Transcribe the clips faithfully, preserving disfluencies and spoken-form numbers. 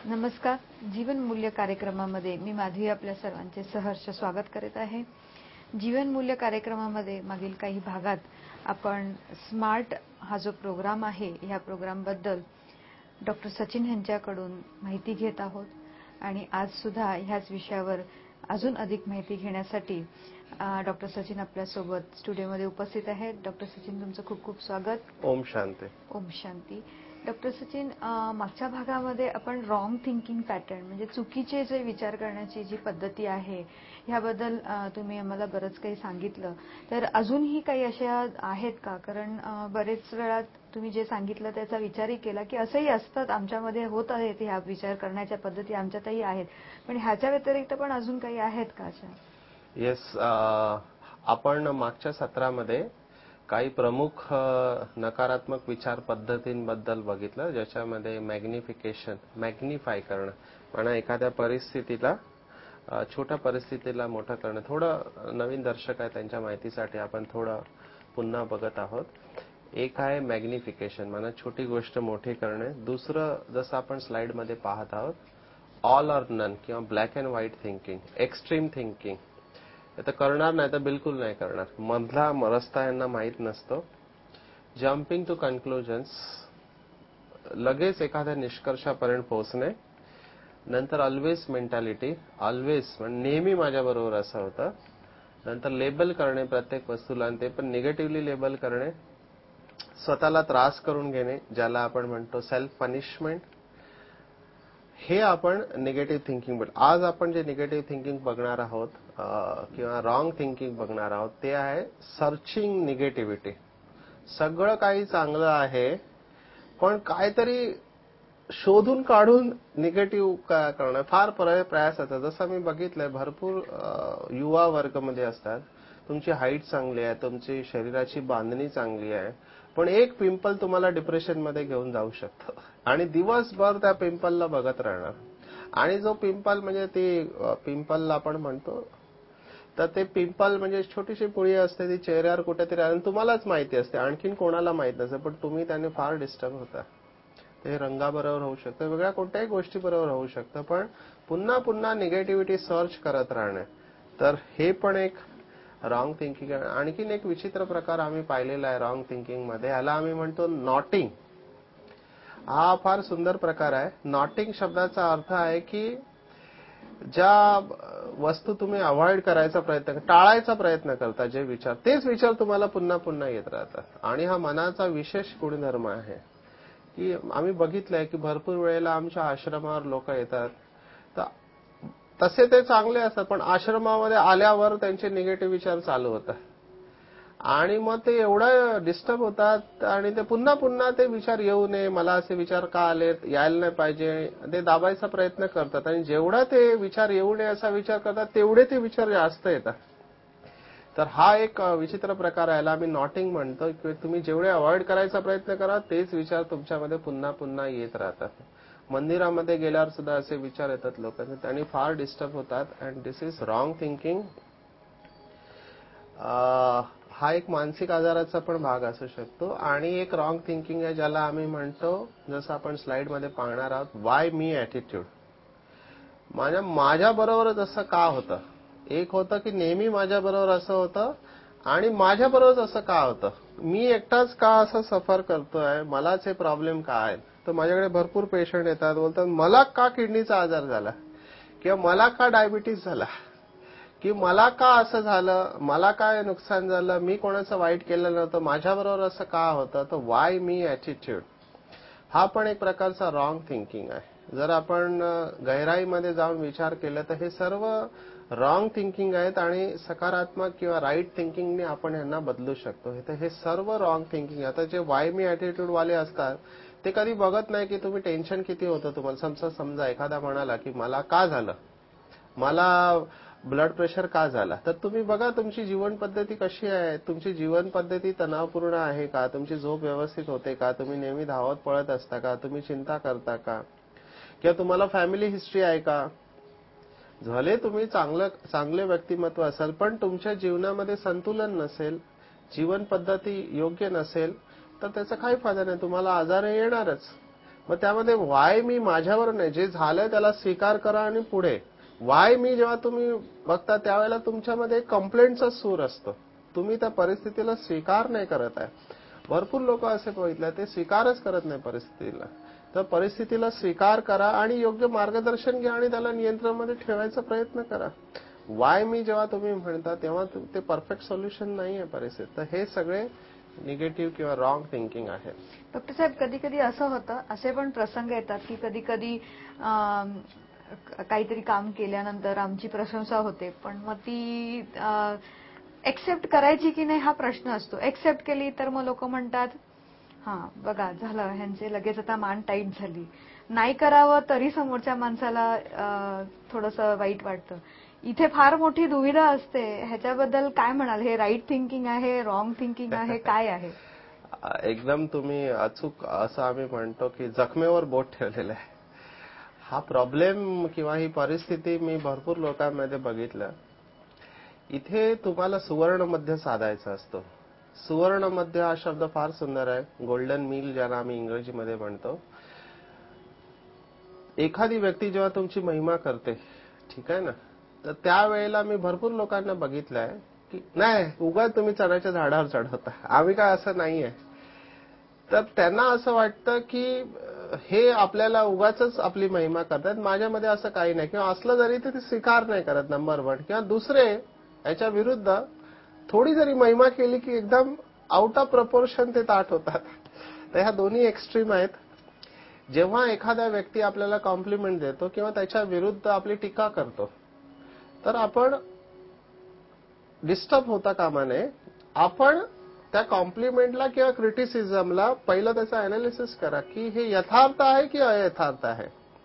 नमस्कार. जीवन मूल्य कार्यक्रमामध्ये मी माधवी आपल्या सर्वांचे सहर्ष स्वागत करत आहे. जीवन मूल्य कार्यक्रमामध्ये मागील काही भागात आपण स्मार्ट हा जो प्रोग्राम आहे ह्या प्रोग्रामबद्दल डॉक्टर सचिन यांच्याकडून माहिती घेत आहोत आणि आज सुद्धा ह्याच विषयावर अजून अधिक माहिती घेण्यासाठी डॉक्टर सचिन आपल्यासोबत स्टुडिओमध्ये उपस्थित आहेत. डॉक्टर सचिन, तुमचं खूप खूप स्वागत. ओम शांती. ओम शांती. डॉक्टर सचिन, मागच्या भागामध्ये आपण रॉंग थिंकिंग पॅटर्न म्हणजे चुकीचे जे विचार करण्याची जी पद्धती आहे ह्याबद्दल तुम्ही आम्हाला बरंच काही सांगितलं. तर अजूनही काही अशा आहेत का? कारण बरेच वेळा तुम्ही जे सांगितलं त्याचा विचारही केला की असंही असतात, आमच्यामध्ये होत आहेत ह्या विचार करण्याच्या पद्धती आमच्यातही आहेत, पण ह्याच्या व्यतिरिक्त पण अजून काही आहेत का अशा? येस, आपण मागच्या सत्रामध्ये काही प्रमुख नकारात्मक विचार पद्धतींबद्दल बघितलं, ज्याच्यामध्ये मॅग्निफिकेशन, मॅग्निफाय करणं, म्हणा एखाद्या परिस्थितीला, छोट्या परिस्थितीला मोठं करणं. थोडं नवीन दर्शक आहे त्यांच्या माहितीसाठी आपण थोडं पुन्हा बघत आहोत. एक आहे मॅग्निफिकेशन, म्हणा छोटी गोष्ट मोठी करणे. दुसरं, जसं आपण स्लाइडमध्ये पाहत आहोत, ऑल ऑर नन किंवा black and white thinking, extreme thinking. तर करणार नाही तर बिलकुल नाही करणार, मधला रस्ता यांना माहीत नसतो. जम्पिंग टू कन्क्लुजन्स, लगेच एखाद्या निष्कर्षापर्यंत पोहोचणे. नंतर ऑलवेज मेंटॅलिटी, ऑलवेज नेहमी माझ्या बरोबर असं होतं. नंतर लेबल करणे प्रत्येक वस्तूला, आणि ते पण निगेटिव्हली लेबल करणे. स्वतःला त्रास करून घेणे, ज्याला आपण म्हणतो सेल्फ पनिशमेंट. हे आपण निगेटिव्ह थिंकिंग. आज आपण जे निगेटिव्ह थिंकिंग बघणार आहोत किंवा रॉंग थिंकिंग बघणार आहोत ते आहे सर्चिंग निगेटिव्हिटी. सगळं काही चांगलं आहे पण काहीतरी शोधून काढून निगेटिव्ह करणं फार प्रयास होता. जसं मी बघितलंय भरपूर युवा वर्गामध्ये असतात, तुमची हाईट चांगली आहे, तुमची शरीराची बांधणी चांगली आहे, पण एक पिंपल तुम्हाला डिप्रेशनमध्ये घेऊन जाऊ शकतं आणि दिवसभर त्या पिंपलला बघत राहणार. आणि जो पिंपल म्हणजे ती पिंपलला आपण म्हणतो, तर ते पिंपल म्हणजे छोटीशी पुळी असते, ती चेहऱ्यावर कुठेतरी आणि तुम्हालाच माहिती असते, आणखीन कोणाला माहित नसते, पण तुम्ही त्याने फार डिस्टर्ब होता. ते रंगाबरोबर होऊ शकतं, वेगळ्या कोणत्याही गोष्टीबरोबर होऊ शकतं, पण पुन्हा पुन्हा निगेटिव्हिटी सर्च करत राहणे. तर हे पण एक रॉंग थिंकिंग. आणखीन एक विचित्र प्रकार आम्ही पाहिलेला आहे रॉंग थिंकिंग मध्ये, याला आम्ही म्हणतो नॉटिंग. हा फार सुंदर प्रकार आहे. नॉटिंग शब्दाचा अर्थ आहे की ज्या वस्तू तुम्ही अवॉइड करायचा प्रयत्न, टाळायचा प्रयत्न करता, जे विचार, तेच विचार तुम्हाला पुन्हा पुन्हा येत राहतात. आणि हा मनाचा विशेष गुणधर्म आहे की आम्ही बघितलंय की भरपूर वेळेला आमच्या आश्रमावर लोक येतात, तर तसे ते चांगले असतात, पण आश्रमामध्ये आल्यावर त्यांचे निगेटिव्ह विचार चालू होतात आणि मग ते एवढं डिस्टर्ब होतात आणि ते पुन्हा पुन्हा ते विचार येऊ नये, मला असे विचार का आले, यायला नाही पाहिजे, ते दाबायचा प्रयत्न करतात. आणि जेवढा ते विचार येऊ नये असा विचार करतात तेवढे ते विचार जास्त येतात. तर हा एक विचित्र प्रकार आहे, आम्ही नॉटिंग म्हणतो की तुम्ही जेवढे अवॉइड करायचा प्रयत्न करा तेच विचार तुमच्यामध्ये पुन्हा पुन्हा येत राहतात. मंदिरामध्ये गेल्यावर सुद्धा असे विचार येतात लोकांचे, त्यांनी फार डिस्टर्ब होतात. And this is wrong thinking. हा एक मानसिक आजाराचा पण भाग असू शकतो. आणि एक रॉंग थिंकिंग आहे ज्याला आम्ही म्हणतो, जसं आपण स्लाइडमध्ये पाहणार आहोत, वाय मी ॲटिट्यूड. माझ्या माझ्या बरोबरच असं का होतं. एक होतं की नेहमी माझ्या बरोबर असं होतं आणि माझ्या बरोबरच असं का होतं, मी एकटाच का असं सफर करतोय, मलाच हे प्रॉब्लेम का आहेत. तर माझ्याकडे भरपूर पेशंट येतात, बोलतात मला का किडनीचा आजार झाला किंवा मला का डायबिटीस झाला, की मला का असं झालं, मला काय नुकसान झालं, मी कोणाचं वाईट केलं नव्हतं, माझ्याबरोबर असं का होतं. तर वाय मी ॲटिट्यूड हा पण एक प्रकारचा रॉंग थिंकिंग आहे. जर आपण गहराईमध्ये जाऊन विचार केला तर हे सर्व रॉंग थिंकिंग आहेत आणि सकारात्मक किंवा राईट थिंकिंगने आपण यांना बदलू शकतो. तर हे सर्व रॉंग थिंकिंग. आता जे वाय मी ॲटिट्यूड वाले असतात ते कधी बघत नाही की तुम्ही टेन्शन किती होतं तुम्हाला. समजा समजा एखादा म्हणाला की मला का झालं, मला ब्लड प्रेशर का झाला, तर तुम्ही बघा तुमची जीवन पद्धती कशी आहे, तुमची जीवन पद्धती तणावपूर्ण आहे का, तुमची झोप व्यवस्थित होते का, तुम्ही नेहमी धावत पळत असता का, तुम्ही चिंता करता का, किंवा तुम्हाला फॅमिली हिस्ट्री आहे का. झाले तुम्ही चांगलं चांगले व्यक्तिमत्व असाल पण तुमच्या जीवनामध्ये संतुलन नसेल, जीवन पद्धती योग्य नसेल, तर त्याचा काही फायदा नाही, तुम्हाला आजार येणारच. मग त्यामध्ये वाय मी माझ्यावर नाही, जे झालंय त्याला स्वीकार करा आणि पुढे. वाय मी जेव्हा तुम्ही बघता त्यावेळेला तुमच्यामध्ये कंप्लेंटचा सूर असतो, तुम्ही त्या परिस्थितीला स्वीकार नाही करत आहे. भरपूर लोक असे बघितले ते स्वीकारच करत नाही परिस्थितीला. तर परिस्थितीला स्वीकार करा आणि योग्य मार्गदर्शन घ्या आणि त्याला नियंत्रणामध्ये ठेवायचा प्रयत्न करा. वाय मी जेव्हा तुम्ही म्हणता तेव्हा ते परफेक्ट सोल्युशन नाहीये परिस्थिती. तर हे सगळे निगेटिव्ह किंवा रॉंग थिंकिंग आहे. डॉक्टर साहेब, कधी कधी असं होतं, असे पण प्रसंग येतात की कधी कधी काहीतरी काम केल्यानंतर आमची प्रशंसा होते, पण मग ती एक्सेप्ट करायची की नाही हा प्रश्न असतो. एक्सेप्ट केली तर मग लोक म्हणतात हा बघा झालं, ह्यांचे लगेच आता मान टाईट झाली. नाही करावं तरी समोरच्या माणसाला थोडंसं वाईट वाटतं. इथे फार मोठी दुविधा असते. ह्याच्याबद्दल काय म्हणाल? हे राईट थिंकिंग आहे, रॉंग थिंकिंग आहे, काय आहे? एकदम तुम्ही अचूक असं आम्ही म्हणतो की जखमेवर बोट ठेवलेलं आहे. हा प्रॉब्लेम किंवा ही परिस्थिती मी भरपूर लोकांमध्ये बघितलं. इथे तुम्हाला सुवर्ण मध्य साधायचा असतो. सुवर्ण मध्य हा शब्द फार सुंदर आहे, गोल्डन मील ज्याला आम्ही इंग्रजीमध्ये म्हणतो. एखादी व्यक्ती जेव्हा तुमची महिमा करते, ठीक आहे ना, तर त्यावेळेला मी भरपूर लोकांना बघितलंय की नाही उगाच तुम्ही चण्याच्या झाडावर चढवता, आम्ही काय असं नाहीये. तर त्यांना असं वाटतं की हे आपल्याला उगाच आपली महिमा करतात, माझ्यामध्ये असं काही नाही, किंवा असलं जरी ते स्वीकार नाही करत नंबर वन. किंवा दुसरे याच्या विरुद्ध थोडी जरी महिमा केली की एकदम आउट ऑफ प्रपोर्शन ते ताट होतात. तर ह्या दोन्ही एक्स्ट्रीम आहेत. जेव्हा एखादा व्यक्ती आपल्याला कॉम्प्लिमेंट देतो किंवा त्याच्या विरुद्ध आपली टीका करतो, तर आपण डिस्टर्ब होता कामा नये. आपण त्या कॉम्प्लिमेंटला किंवा क्रिटिसिझमला पहिलं त्याचं अनालिसिस करा की हे यथार्थ आहे की अयथार्थ आहे.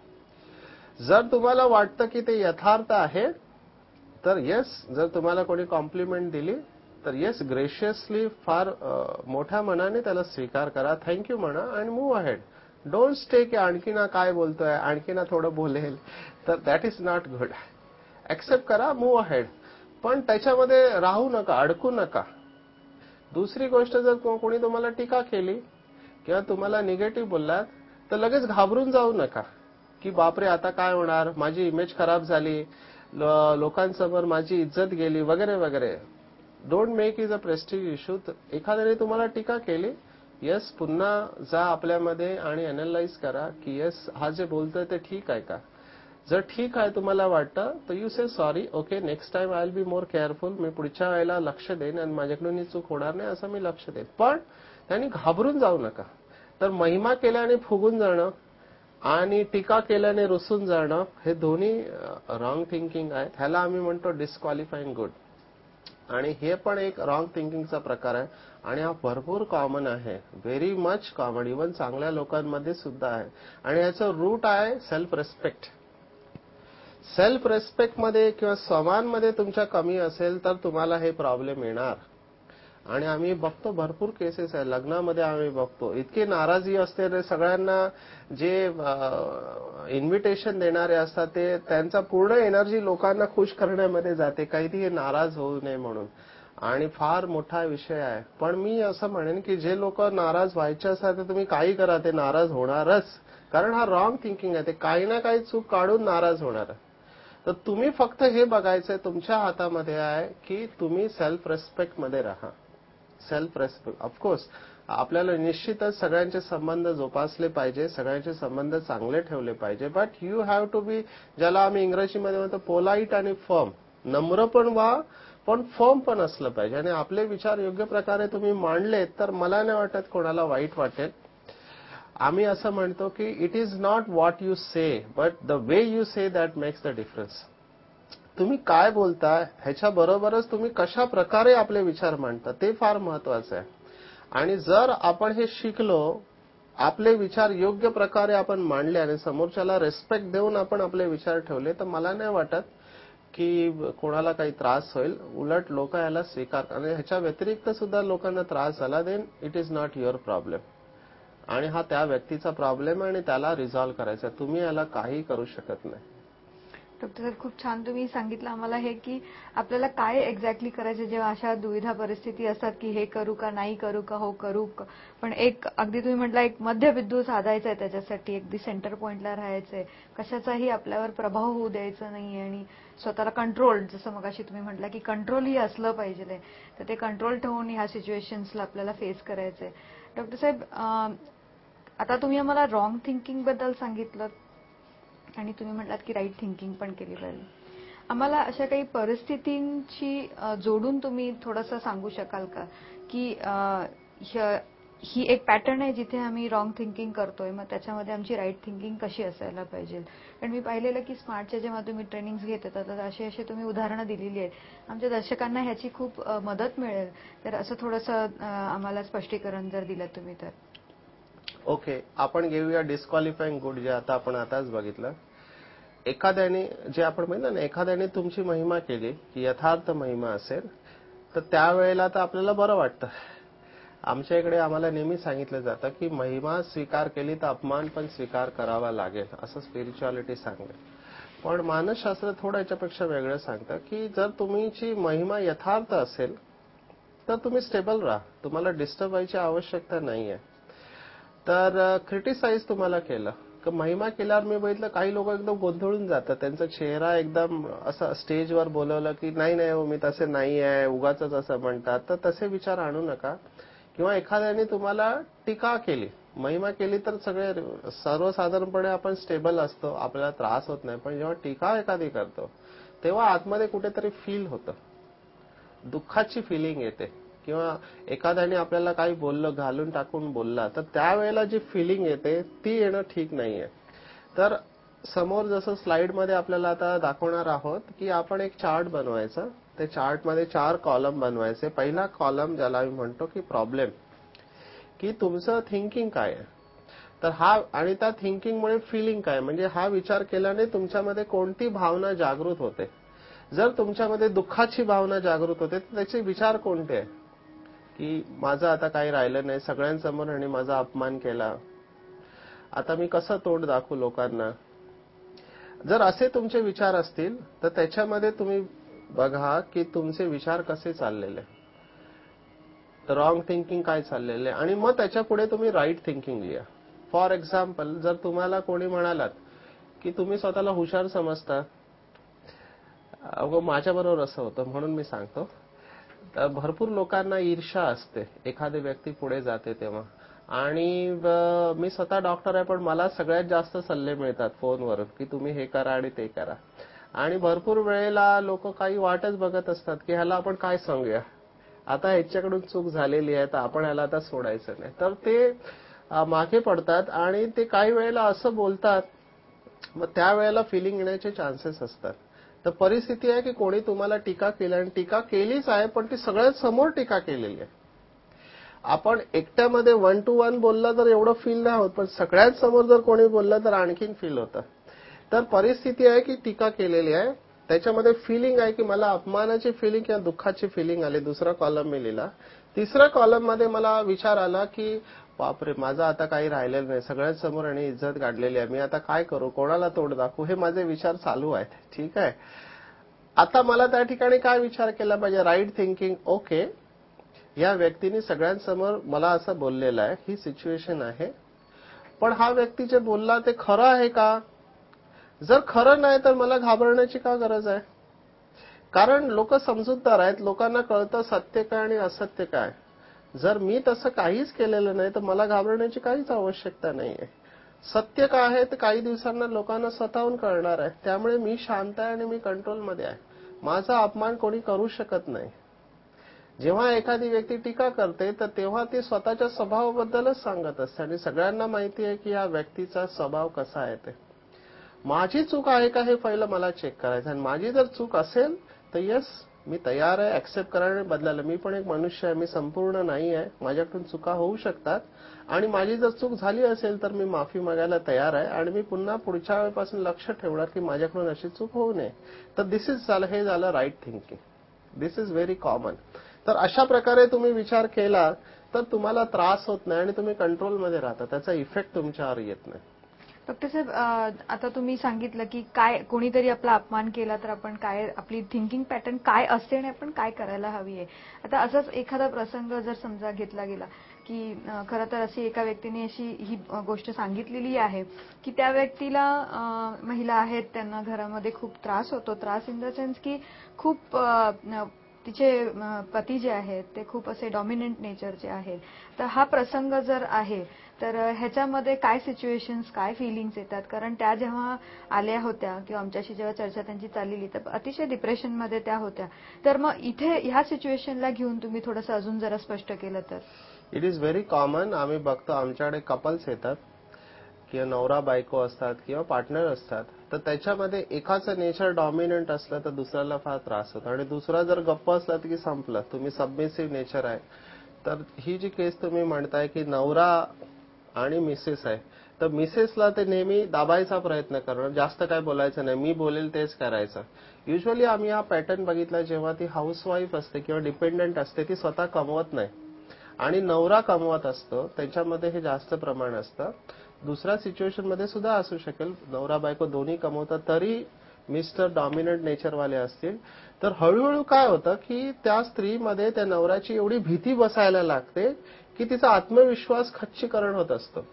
जर तुम्हाला वाटतं की ते यथार्थ आहे तर येस, जर तुम्हाला कोणी कॉम्प्लिमेंट दिली तर येस, ग्रेशियसली फार मोठ्या मनाने त्याला स्वीकार करा, थँक्यू म्हणा आणि मूव्ह अहेड. डोंट स्टे की आणखीना काय बोलतोय, आणखीना थोडं बोलेल, तर that is not good. Accept करा, मूव्ह अहेड, पण त्याच्यामध्ये राहू नका, अडकू नका. दुसरी गोष्ट, जर कोणी तुम्हाला टीका केली किंवा तुम्हाला निगेटिव्ह बोललात तर लगेच घाबरून जाऊ नका की बापरे आता काय होणार, माझी इमेज खराब झाली, लोकांसमोर माझी इज्जत गेली वगैरे वगैरे. Don't make is a prestige issue. एखाद्याने तुम्हाला टीका केली, येस, पुन्हा जा आपल्यामध्ये आणि अनालाइज करा की येस, हा जे बोलतोय ते ठीक आहे का. जर ठीक आहे तुम्हाला वाटतं तर you say sorry, okay, next time I will be more careful. मी पुढच्या वेळेला लक्ष देईन आणि माझ्याकडून ही चूक होणार नाही असं मी लक्ष देईन. पण त्यांनी घाबरून जाऊ नका. तर महिमा केल्याने फुगून जाणं आणि टीका केल्याने रुसून जाणं हे दोन्ही रॉंग थिंकिंग आहे. ह्याला आम्ही म्हणतो डिस्क्वालिफाईंग गुड. आणि हे पण एक रॉंग थिंकिंगचा प्रकार आहे आणि हा भरपूर कॉमन आहे, व्हेरी मच कॉमन, इव्हन चांगल्या लोकांमध्ये सुद्धा आहे. आणि याचं रूट आहे सेल्फ रेस्पेक्ट. सेल्फ रेस्पेक्ट मध्ये किंवा स्वमानमध्ये तुमच्या कमी असेल तर तुम्हाला हे प्रॉब्लेम येणार. आणि आम्ही बघतो भरपूर केसेस आहे, लग्नामध्ये आम्ही बघतो इतकी नाराजी असते. सगळ्यांना जे इन्व्हिटेशन देणारे असतात ते त्यांचा पूर्ण एनर्जी लोकांना खुश करण्यामध्ये जाते, काहीतरी नाराज होऊ नये म्हणून. आणि फार मोठा विषय आहे. पण मी असं म्हणेन की जे लोक नाराज व्हायचे असतात तर तुम्ही काही करा, ते नाराज होणारच. कारण हा रॉंग थिंकिंग आहे, ते काही ना काही चूक काढून नाराज होणार. तर तुम्ही फक्त हे बघायचंय, तुमच्या हातामध्ये आहे की तुम्ही सेल्फ रेस्पेक्ट मध्ये राहा. सेल्फ रेस्पेक्ट, ऑफकोर्स आपल्याला निश्चितच सगळ्यांचे संबंध जोपासले पाहिजे, सगळ्यांचे संबंध चांगले ठेवले पाहिजे. But you have to be, ज्याला आम्ही इंग्रजीमध्ये म्हणतो पोलाईट आणि फर्म. नम्र पण व्हा पण फर्म पण असलं पाहिजे. आणि आपले विचार योग्य प्रकारे तुम्ही मांडलेत तर मला नाही वाटत कोणाला वाईट वाटेल. आम्ही असं म्हणतो की it is not what you say but the way you say that makes the difference. तुम्ही काय बोलता ह्याच्याबरोबरच तुम्ही कशा प्रकारे आपले विचार मांडता ते फार महत्वाचं आहे. आणि जर आपण हे शिकलो, आपले विचार योग्य प्रकारे आपण मांडले आणि समोरच्याला रेस्पेक्ट देऊन आपण आपले विचार ठेवले तर मला नाही वाटत की कोणाला काही त्रास होईल. उलट लोक याला स्वीकार, आणि ह्याच्या व्यतिरिक्त सुद्धा लोकांना त्रास झाला then it is not your problem. आणि हा त्या व्यक्तीचा प्रॉब्लेम आहे आणि त्याला रिझॉल्व्ह करायचा, तुम्ही याला काही करू शकत नाही. डॉक्टर सर, खूप छान तुम्ही सांगितलं आम्हाला हे, की आपल्याला काय एक्झॅक्टली करायचं जेव्हा अशा दुविधा परिस्थिती असतात, की हे करू का नाही करू का, हो करू का. पण एक अगदी तुम्ही म्हटलं एक मध्यबिंदू साधायचा आहे त्याच्यासाठी, अगदी सेंटर पॉइंटला राहायचंय, कशाचाही आपल्यावर प्रभाव होऊ द्यायचा नाहीये आणि स्वतःला कंट्रोल, जसं मगाशी तुम्ही म्हटलं की कंट्रोल ही असलं पाहिजे, तर ते कंट्रोल ठेवून ह्या सिच्युएशन्सला आपल्याला फेस करायचंय. डॉक्टर साहेब, आता तुम्ही आम्हाला रॉंग थिंकिंग बद्दल सांगितलं आणि तुम्ही म्हटलात की राईट थिंकिंग पण केली पाहिजे. आम्हाला अशा काही परिस्थितींची जोडून तुम्ही थोडंसं सांगू शकाल का, की ही एक पॅटर्न आहे जिथे आम्ही रॉंग थिंकिंग करतोय, मग त्याच्यामध्ये आमची राईट थिंकिंग कशी असायला पाहिजे. कारण मी पाहिलेलं की स्मार्टच्या जेव्हा तुम्ही ट्रेनिंग्स घेत येतात तर असे असे तुम्ही उदाहरणं दिलेली आहेत, आमच्या दर्शकांना ह्याची खूप मदत मिळेल. तर असं थोडंसं आम्हाला स्पष्टीकरण जर दिलं तुम्ही तर. ओके, आपण घेऊया डिस्क्वालिफाईंग गुड, जे आता आपण आताच बघितलं. एखाद्याने जे आपण म्हणलं ना, एखाद्याने तुमची महिमा केली, की यथार्थ महिमा असेल, तर त्यावेळेला तर आपल्याला बरं वाटतं. आमच्या इकडे आम्हाला नेहमी सांगितलं जातं की महिमा स्वीकार केली तर अपमान पण स्वीकार करावा लागेल, असं स्पिरिच्युअलिटी सांगते. पण मानसशास्त्र थोडं याच्यापेक्षा वेगळं सांगतं की जर तुमची महिमा यथार्थ असेल तर तुम्ही स्टेबल राहा, तुम्हाला डिस्टर्ब व्हायची आवश्यकता नाहीये. तर क्रिटिसाइज तुम्हाला केलं, महिमा केल्यावर मी बघितलं काही लोक एकदम गोंधळून जातात, त्यांचा चेहरा एकदम असं स्टेजवर बोलवलं की नाही नाही मी तसे नाही आहे, उगाच असं म्हणतात. तर तसे विचार आणू नका. किंवा एखाद्याने तुम्हाला टीका केली, महिमा केली तर सगळे सर्वसाधारणपणे आपण स्टेबल असतो, आपल्याला त्रास होत नाही. पण जेव्हा टीका एखादी करतो तेव्हा आतमध्ये कुठेतरी फील होतं, दुःखाची फिलिंग येते. किंवा एखाद्याने आपल्याला काही बोललं, घालून टाकून बोलला, तर त्यावेळेला जी फिलिंग येते ती येणं ठीक नाहीये. तर समोर जसं स्लाइडमध्ये आपल्याला आता दाखवणार आहोत की आपण एक चार्ट बनवायचा, त्या चार्टमध्ये चार कॉलम बनवायचे. पहिला कॉलम ज्याला मी म्हणतो की प्रॉब्लेम, की तुमचं थिंकिंग काय आहे, तर हा, आणि त्या थिंकिंगमुळे फिलिंग काय, म्हणजे हा विचार केल्याने तुमच्यामध्ये कोणती भावना जागृत होते. जर तुमच्यामध्ये दुःखाची भावना जागृत होते तर त्याचे विचार कोणते आहे, की माझं आता काही राहिलं नाही, सगळ्यांसमोर आणि माझा अपमान केला, आता मी कसं तोंड दाखवू लोकांना. जर असे तुमचे विचार असतील तर त्याच्यामध्ये तुम्ही बघा की तुमचे विचार कसे चाललेले, रॉंग थिंकिंग काय चाललेले, आणि मग त्याच्या पुढे तुम्ही राईट थिंकिंग लिहा. फॉर एक्झाम्पल, जर तुम्हाला कोणी म्हणालात की तुम्ही स्वतःला हुशार समजता, अगो माझ्या बरोबर असं होतं म्हणून मी सांगतो. तर भरपूर लोकांना ईर्ष्या असते एखादी व्यक्ती पुढे जाते तेव्हा, आणि मी स्वतः डॉक्टर आहे पण मला सगळ्यात जास्त सल्ले मिळतात फोनवरून की तुम्ही हे करा आणि ते करा. आणि भरपूर वेळेला लोक काही वाटच बघत असतात की ह्याला आपण काय सांगूया, आता ह्याच्याकडून चूक झालेली आहे तर आपण ह्याला आता सोडायचं नाही. तर ते मागे पडतात आणि ते काही वेळेला असं बोलतात, मग त्यावेळेला फिलिंग येण्याचे चान्सेस असतात. तर परिस्थिती आहे की कोणी तुम्हाला टीका केली, आणि टीका केलीच आहे पण ती सगळ्यात समोर टीका केलेली आहे. आपण एकट्यामध्ये वन टू वन बोलला तर एवढं फील नाही होत, पण सगळ्यात समोर जर कोणी बोललं तर आणखीन फील होतं. तर परिस्थिती आहे की टीका केलेली आहे, त्याच्यामध्ये फिलिंग आहे की मला अपमानाची फिलिंग किंवा दुःखाची फिलिंग आली, दुसरा कॉलम मी लिहिला. तिसऱ्या कॉलम मध्ये मला विचार आला की बापरे, माझं आता काही राहिलेलं नाही, सगळ्यात समोर आणि इज्जत गाडलेली आहे, मी आता काय करू, कोणाला तोड दाखवू, हे माझे विचार चालू आहेत. ठीक आहे, आता मला त्या ठिकाणी काय विचार केला पाहिजे, राईट थिंकिंग. ओके, या व्यक्तीने सगळ्यांसमोर मला असं बोललेलं आहे, ही सिच्युएशन आहे, पण हा व्यक्ती जे बोलला ते खरं आहे का. जर खरं नाही तर मला घाबरण्याची का गरज आहे, कारण लोक समजूतदार आहेत, लोकांना कळतं सत्य काय आणि असत्य काय. जर मी तसं काहीच केलेलं नाही तर मला घाबरण्याची काहीच आवश्यकता नाहीये. सत्य काय आहे ते काही दिवसांना लोकांना स्वतःहून कळणार आहे. त्यामुळे मी शांत आहे आणि मी कंट्रोलमध्ये आहे, माझा अपमान कोणी करू शकत नाही. जेव्हा एखादी व्यक्ती टीका करते तर तेव्हा ती स्वतःच्या स्वभावाबद्दलच सांगत असते, आणि सगळ्यांना माहिती आहे की या व्यक्तीचा स्वभाव कसा आहे. ते माझी चूक आहे का हे पहिलं मला चेक करायचं, आणि माझी जर चूक असेल तर येस, मी तयार आहे ऍक्सेप्ट करायला, बदलायला. मी पण एक मनुष्य आहे, मी संपूर्ण नाही आहे, माझ्याकडून चुका होऊ शकतात, आणि माझी जर चूक झाली असेल तर मी माफी मागायला तयार आहे, आणि मी पुन्हा पुढच्या वेळेपासून लक्ष ठेवणार की माझ्याकडून अशी चूक होऊ नये. तर दिस इज झालं, हे झालं right thinking. This is very common. तर अशा प्रकारे तुम्ही विचार केला तर तुम्हाला त्रास होत नाही आणि तुम्ही कंट्रोलमध्ये राहता, त्याचा इफेक्ट तुमच्यावर येत नाही. डॉक्टर साहेब, आता तुम्ही सांगितलं की काय कोणीतरी आपला अपमान केला तर आपण काय, आपली थिंकिंग पॅटर्न काय असते आणि आपण काय करायला हवी आहे. आता असाच एखादा प्रसंग जर समजा घेतला गेला की खरं तर अशी एका व्यक्तीने अशी ही गोष्ट सांगितलेली आहे की त्या व्यक्तीला, महिला आहेत, त्यांना घरामध्ये खूप त्रास होतो. त्रास इन द सेन्स की खूप तिचे पती जे आहेत ते खूप असे डॉमिनंट नेचरचे आहेत. तर हा प्रसंग जर आहे तर ह्याच्यामध्ये काय सिच्युएशन्स, काय फिलिंग्स येतात? कारण त्या जेव्हा आल्या होत्या किंवा आमच्याशी जेव्हा चर्चा त्यांची चाललेली तर अतिशय डिप्रेशनमध्ये त्या होत्या. तर मग इथे ह्या सिच्युएशनला घेऊन तुम्ही थोडंसं अजून जरा स्पष्ट केलं तर. It is very common. आम्ही बघतो आमच्याकडे कपल्स येतात किंवा नवरा बायको असतात किंवा पार्टनर असतात, तर त्याच्यामध्ये एकाचं नेचर डॉमिनंट असलं तर दुसऱ्याला फार त्रास होतो आणि दुसरा जर गप्प असला की संपलं, तुम्ही सबमिसिव्ह नेचर आहे. तर ही जी केस तुम्ही म्हणताय की नवरा आणि मिसेस आहे, तर मिसेसला ते नेहमी दाबायचा प्रयत्न करणार, जास्त काय बोलायचं नाही, मी बोलेल तेच करायचं. युजली आम्ही हा पॅटर्न बघितला जेव्हा ती हाऊसवाईफ असते किंवा डिपेंडंट असते, ती स्वतः कमवत नाही आणि नवरा कमवत असतो, त्याच्यामध्ये हे जास्त प्रमाण असतं. दुसऱ्या सिच्युएशन मध्ये सुद्धा असू शकेल, नवरा बायको दोन्ही कमवतात तरी मिस्टर डॉमिनंट नेचरवाले असतील. तर हळूहळू काय होतं की त्या स्त्रीमध्ये त्या नवऱ्याची एवढी भीती बसायला लागते की तिचा आत्मविश्वास खच्चीकरण होत असतो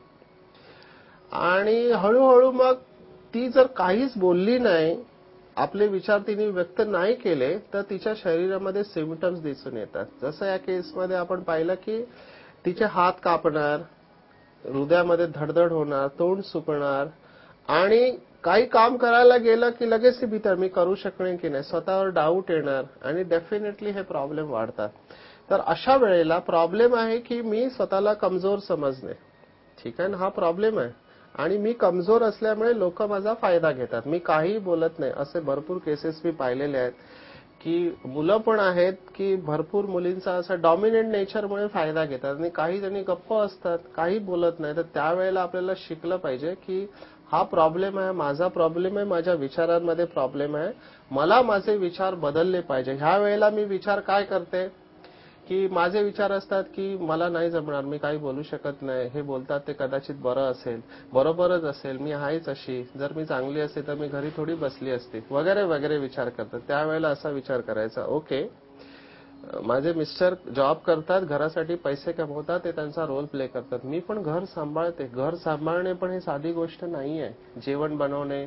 आणि हळूहळू मग ती जर काहीच बोलली नाही, आपले विचार तिने व्यक्त नाही केले, तर तिच्या शरीरामध्ये सिम्पटम्स दिसून येतात. जसं या केसमध्ये आपण पाहिलं की तिचे हात कापणार, हृदयामध्ये धडधड होणार, तोंड सुकणार आणि काही काम करायला गेलं की लगेच ती भीतर मी करू शकणे की नाही, स्वतःवर डाऊट येणार आणि डेफिनेटली हे प्रॉब्लेम वाढतात. तर अशा वेळेला प्रॉब्लेम आहे की मी स्वतःला कमजोर समजणे. ठीक आहे ना, हा प्रॉब्लेम आहे आणि मी कमजोर असल्यामुळे लोक माझा फायदा घेतात, मी काही बोलत नाही. असे भरपूर केसेस मी पाहिलेले आहेत की मुलं पण आहेत की भरपूर मुलींचा असा डॉमिनंट नेचरमुळे फायदा घेतात आणि काही जणी गप्प असतात, काही बोलत नाही. तर त्यावेळेला आपल्याला शिकलं पाहिजे की हा प्रॉब्लेम आहे, माझा प्रॉब्लेम आहे, माझ्या विचारांमध्ये प्रॉब्लेम आहे, मला माझे विचार बदलले पाहिजे. ह्या वेळेला मी विचार काय करते की माझे विचार असतात की मला नाही जमणार, मी काही बोलू शकत नाही, हे बोलतात ते कदाचित बरं असेल, बरोबरच असेल, मी आहेच अशी, जर मी चांगली असते तर मी घरी थोडी बसली असते, वगैरे वगैरे विचार करतात. त्यावेळेला असा विचार करायचा, ओके माझे मिस्टर जॉब करतात, घरासाठी पैसे कमवतात, ते त्यांचा रोल प्ले करतात, मी पण घर सांभाळते. घर सांभाळणे पण ही साधी गोष्ट नाहीये. जेवण बनवणे,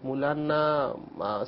मुलांना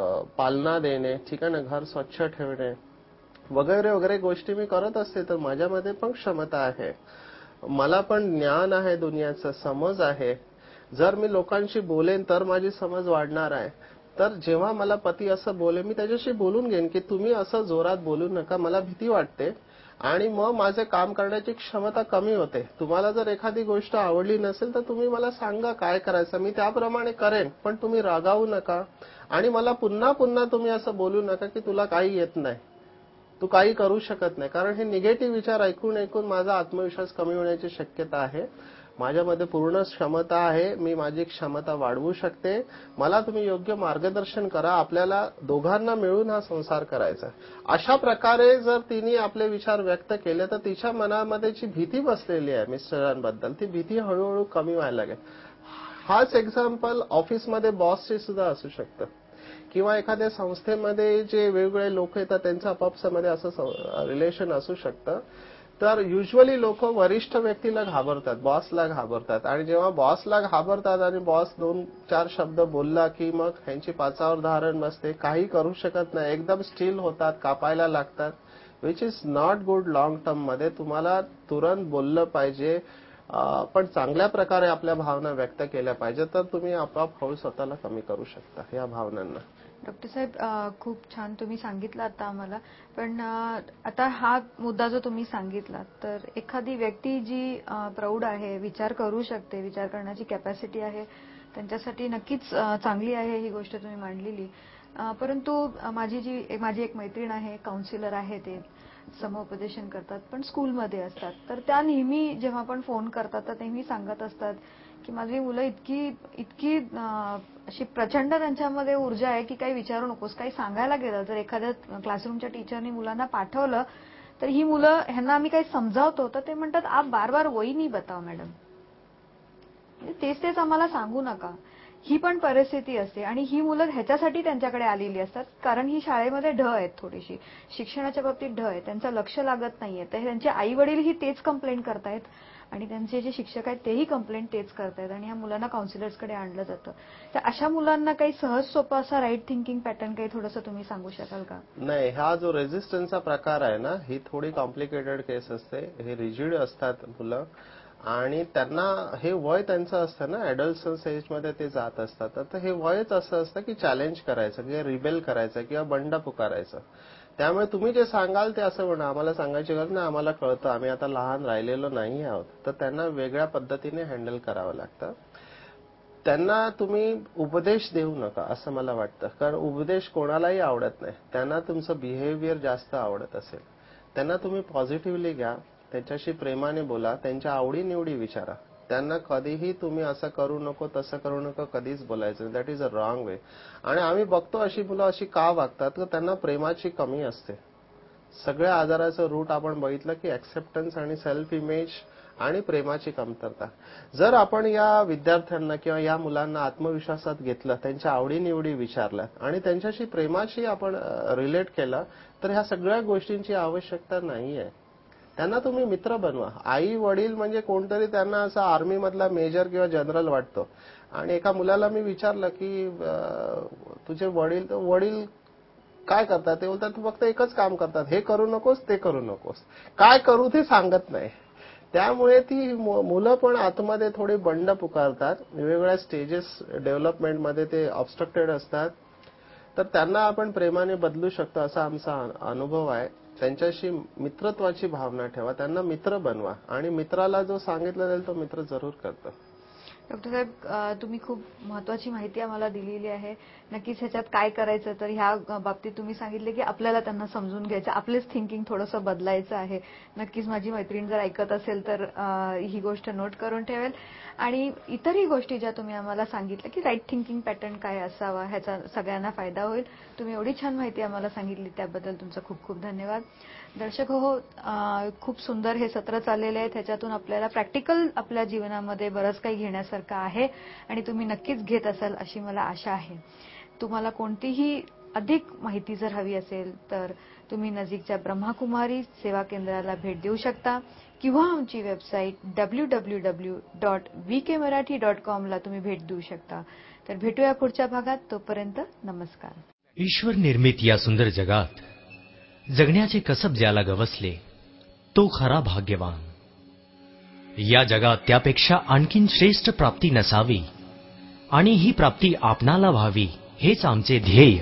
पालना देणे, ठीक आहे ना, घर स्वच्छ ठेवणे वगैरे वगैरे गोष्टी मी करत असते. तर माझ्यामध्ये पण क्षमता आहे, मला पण ज्ञान आहे, दुनियाचं समज आहे. जर मी लोकांशी बोलेन तर माझी समज वाढणार आहे. तर जेव्हा मला पती असं बोले, मी त्याच्याशी बोलून घेईन की तुम्ही असं जोरात बोलू नका, मला भीती वाटते आणि मग माझे काम करण्याची क्षमता कमी होते. तुम्हाला जर एखादी गोष्ट आवडली नसेल तर तुम्ही मला सांगा काय करायचं, मी त्याप्रमाणे करेन, पण तुम्ही रागावू नका आणि मला पुन्हा पुन्हा तुम्ही असं बोलू नका की तुला काही येत नाही, तू काही करू शकत नाही. कारण हे निगेटिव्ह विचार ऐकून ऐकून माझा आत्मविश्वास कमी होण्याची शक्यता आहे. माझ्यामध्ये पूर्ण क्षमता आहे, मी माझी क्षमता वाढवू शकते, मला तुम्ही योग्य मार्गदर्शन करा, आपल्याला दोघांना मिळून हा संसार करायचा. अशा प्रकारे जर तिने आपले विचार व्यक्त केले तर तिच्या मनामध्ये जी भीती बसलेली आहे मिस्टरांबद्दल, ती भीती हळूहळू कमी व्हायला लागेल. हाच एक्झाम्पल ऑफिसमध्ये बॉसचे सुद्धा असू शकतं किंवा एखाद्या संस्थेमध्ये जे वेगवेगळे लोक येतात त्यांचं आपापसामध्ये असं रिलेशन असू शकतं. तर युजली लोक वरिष्ठ व्यक्तीला घाबरतात, बॉसला घाबरतात आणि जेव्हा बॉसला घाबरतात आणि बॉस दोन चार शब्द बोलला की मग ह्यांची पाचावर धारण बसते, काही करू शकत नाही, एकदम स्टील होतात, कापायला लागतात, which is not good. Long term मध्ये तुम्हाला तुरंत बोललं पाहिजे, पण चांगल्या प्रकारे आपल्या भावना व्यक्त केल्या पाहिजे, तर तुम्ही आपोआप हळू स्वतःला कमी करू शकता या भावनांना. डॉक्टर साहेब, खूप छान तुम्ही सांगितलं आता आम्हाला. पण आता हा मुद्दा जो तुम्ही सांगितला, तर एखादी व्यक्ती जी प्रौढ आहे, विचार करू शकते, विचार करण्याची कॅपॅसिटी आहे, त्यांच्यासाठी नक्कीच चांगली आहे ही गोष्ट तुम्ही मांडलेली. परंतु माझी जी माझी एक मैत्रीण आहे, काउन्सिलर आहे, ते समुपदेशन करतात पण स्कूलमध्ये असतात. तर त्या नेहमी जेव्हा पण फोन करतात तर नेहमी सांगत असतात की माझी मुलं इतकी इतकी अशी प्रचंड त्यांच्यामध्ये ऊर्जा आहे की काही विचारू नकोस. काही सांगायला गेलं जर एखाद्या क्लासरूमच्या टीचरनी मुलांना पाठवलं तर ही मुलं, ह्यांना आम्ही काही समजावतो तर ते म्हणतात आप बार बार वही नहीं बताओ मॅडम. तेच तेच आम्हाला सांगू नका, ही पण परिस्थिती असते. आणि ही मुलं ह्याच्यासाठी त्यांच्याकडे आलेली असतात, कारण ही शाळेमध्ये ढ आहेत, थोडीशी शिक्षणाच्या बाबतीत ढ आहे, त्यांचं लक्ष लागत नाहीये. तर त्यांचे आई वडीलही तेच कंप्लेंट करतायत आणि त्यांचे जे शिक्षक आहेत तेही कंप्लेंट तेच करतायत आणि ह्या मुलांना काउन्सिलर्सकडे आणलं जातं. तर अशा मुलांना काही सहज सोपा असा राईट थिंकिंग पॅटर्न काही थोडंसं तुम्ही सांगू शकाल का? नाही, हा जो रेझिस्टन्सचा प्रकार आहे ना, ही थोडी कॉम्प्लिकेटेड केस असते. हे रिजिड असतात मुलं आणि त्यांना हे वय त्यांचं असतं ना, ऍडल्टन्स एजमध्ये ते जात असतात. तर हे वयच असं असतं की चॅलेंज करायचं किंवा रिबेल करायचं किंवा बंड पुकारायचं. त्यामुळे तुम्ही जे सांगाल ते असं म्हणा, आम्हाला सांगायची गरज नाही, आम्हाला कळतं, आम्ही आता लहान राहिलेलो नाही आहोत. तर त्यांना वेगळ्या पद्धतीने हँडल करावं लागतं. त्यांना तुम्ही उपदेश देऊ नका असं मला वाटतं, कारण उपदेश कोणालाही आवडत नाही. त्यांना तुमचं बिहेवियर जास्त आवडत असेल, त्यांना तुम्ही पॉझिटिव्हली घ्या, त्यांच्याशी प्रेमाने बोला, त्यांच्या आवडीनिवडी विचारा. त्यांना कधीही तुम्ही असं करू नको, तसं करू नको कधीच बोलायचं. That is a wrong way. आणि आम्ही बघतो अशी मुलं अशी का वागतात, तर त्यांना प्रेमाची कमी असते. सगळ्या आजाराचं रूट आपण बघितलं की ऍक्सेप्टन्स आणि सेल्फ इमेज आणि प्रेमाची कमतरता. जर आपण या विद्यार्थ्यांना किंवा या मुलांना आत्मविश्वासात घेतलं, त्यांच्या आवडीनिवडी विचारल्या आणि त्यांच्याशी प्रेमाशी आपण रिलेट केलं, तर ह्या सगळ्या गोष्टींची आवश्यकता नाहीये. त्यांना तुम्ही मित्र बनवा. आई वडील म्हणजे कोणतरी त्यांना असा आर्मी मधला मेजर किंवा जनरल वाटतो. आणि एका मुलाला मी विचारलं की तुझे वडील, तर वडील काय करतात, ते बोलतात फक्त एकच काम करतात, हे करू नकोस, ते करू नकोस. काय करू ते सांगत नाही. त्यामुळे ती मुलं पण आतमध्ये थोडी बंड पुकारतात. वेगवेगळ्या स्टेजेस डेव्हलपमेंटमध्ये ते ऑब्स्ट्रक्टेड असतात. तर त्यांना आपण प्रेमाने बदलू शकतो असा आमचा अनुभव आहे. त्यांच्याशी मित्रत्वाची भावना ठेवा, त्यांना मित्र बनवा आणि मित्राला जो सांगितलं जाईल तो मित्र जरूर करतो. डॉक्टर साहेब, तुम्ही खूप महत्वाची माहिती आम्हाला दिलेली आहे. नक्कीच ह्याच्यात काय करायचं, तर ह्या बाबतीत तुम्ही सांगितले की आपल्याला त्यांना समजून घ्यायचं, आपलेच थिंकिंग थोडंसं बदलायचं आहे. नक्कीच माझी मैत्रीण जर ऐकत असेल तर ही गोष्ट नोट करून ठेवेल. आणि इतरही गोष्टी ज्या तुम्ही आम्हाला सांगितल्या की राईट थिंकिंग पॅटर्न काय असावा, ह्याचा सगळ्यांना फायदा होईल. तुम्ही एवढी छान माहिती आम्हाला सांगितली त्याबद्दल तुमचं खूप खूप धन्यवाद. दर्शक हो, खूप सुंदर हे सत्र चाललेले आहे. त्याच्यातून आपल्याला प्रॅक्टिकल आपल्या जीवनामध्ये बरंच काही घेण्यासारखं आहे आणि तुम्ही नक्कीच घेत असाल अशी मला आशा आहे. तुम्हाला कोणतीही अधिक माहिती जर हवी असेल तर तुम्ही नजीकच्या ब्रह्माकुमारी सेवा केंद्राला भेट देऊ शकता किंवा आमची website W W W dot V K Marathi dot com ला तुम्ही भेट देऊ शकता. तर भेटूया पुढच्या भागात. तोपर्यंत नमस्कार. ईश्वर निर्मित या सुंदर जगात जगण्याचे कसब ज्याला गवसले तो खरा भाग्यवान. या जगात त्यापेक्षा आणखीन श्रेष्ठ प्राप्ती नसावी आणि ही प्राप्ती आपणाला व्हावी हेच आमचे ध्येय.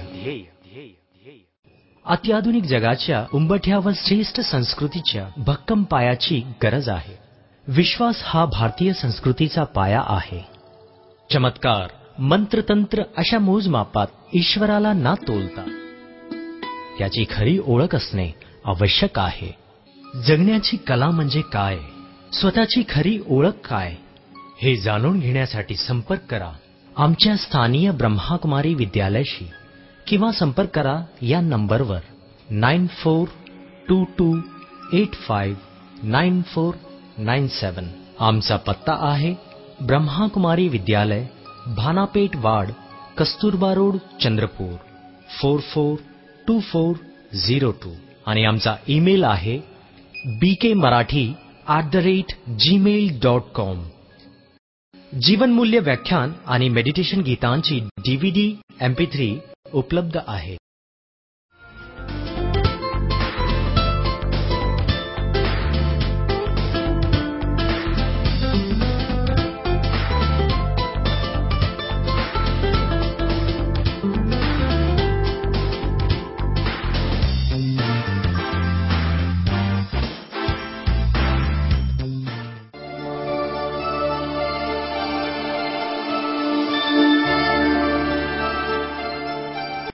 अत्याधुनिक जगाच्या उंबठ्यावर श्रेष्ठ संस्कृतीच्या भक्कम पायाची गरज आहे. विश्वास हा भारतीय संस्कृतीचा पाया आहे. चमत्कार, मंत्रतंत्र अशा मोजमापात ईश्वराला ना तोलता त्याची खरी ओळख असणे आवश्यक आहे. जगण्याची कला म्हणजे काय, स्वतःची खरी ओळख काय, हे जाणून घेण्यासाठी संपर्क करा आमच्या स्थानीय ब्रह्माकुमारी विद्यालयाशी किंवा संपर्क करा या नंबरवर nine four two two eight five nine four nine seven. आमचा पत्ता आहे Brahmakumari Vidyalaya, Bhanapeth ward, Kasturba road, Chandrapur four four two four zero two. आणि आमचा ईमेल आहे B K Marathi at the rate Gmail dot com. जीवनमूल्य व्याख्यान आणि मेडिटेशन गीतांची डीव्हीडी एम पी थ्री उपलब्ध आहे.